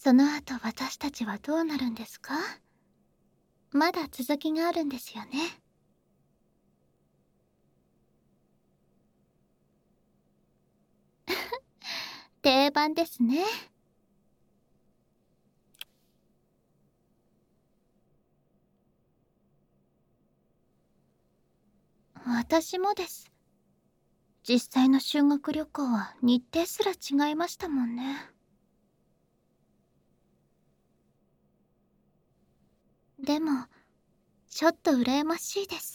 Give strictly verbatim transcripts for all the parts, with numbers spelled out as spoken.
その後私たちはどうなるんですか？まだ続きがあるんですよね。定番ですね。私もです。実際の修学旅行は日程すら違いましたもんね。でもちょっと羨ましいです。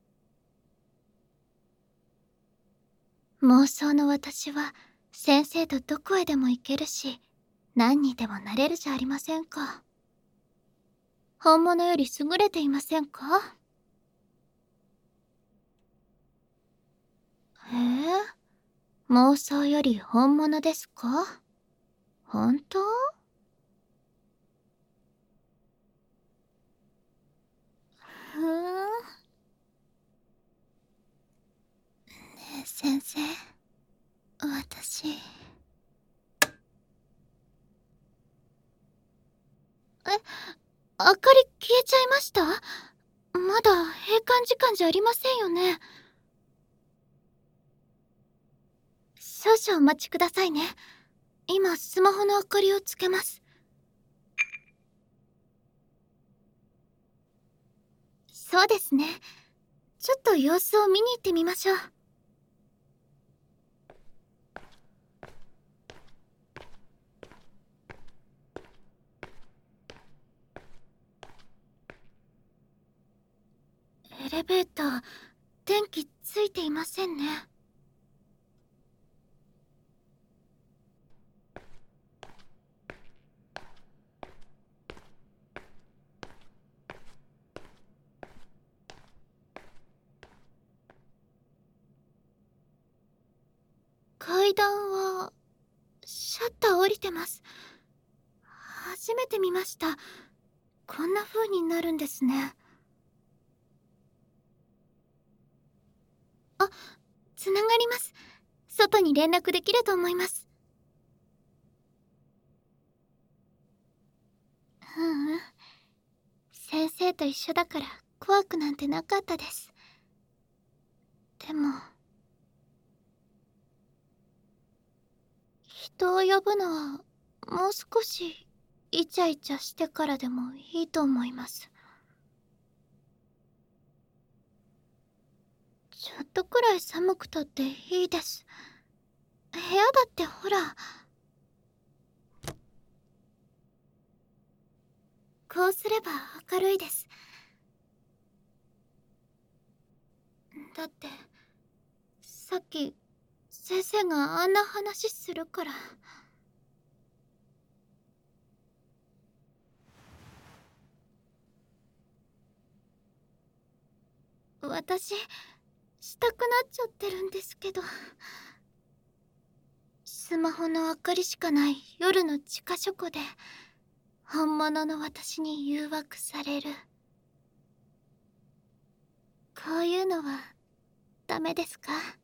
妄想の私は先生とどこへでも行けるし、何にでもなれるじゃありませんか。本物より優れていませんか？へえ、妄想より本物ですか？本当？ふーん。ねえ先生、私。え、明かり消えちゃいました？まだ閉館時間じゃありませんよね。少々お待ちくださいね。今スマホの明かりをつけます。そうですね。ちょっと様子を見に行ってみましょう。エレベーター、電気ついていませんね。階段はシャッター降りてます。初めて見ました。こんな風になるんですね。あ、つながります。外に連絡できると思います。ううん。先生と一緒だから怖くなんてなかったです。でも人を呼ぶのはもう少しイチャイチャしてからでもいいと思います。ちょっとくらい寒くたっていいです。部屋だってほら、こうすれば明るいです。だってさっき先生があんな話するから。私したくなっちゃってるんですけど。スマホの明かりしかない夜の地下書庫で本物の私に誘惑される。こういうのはダメですか？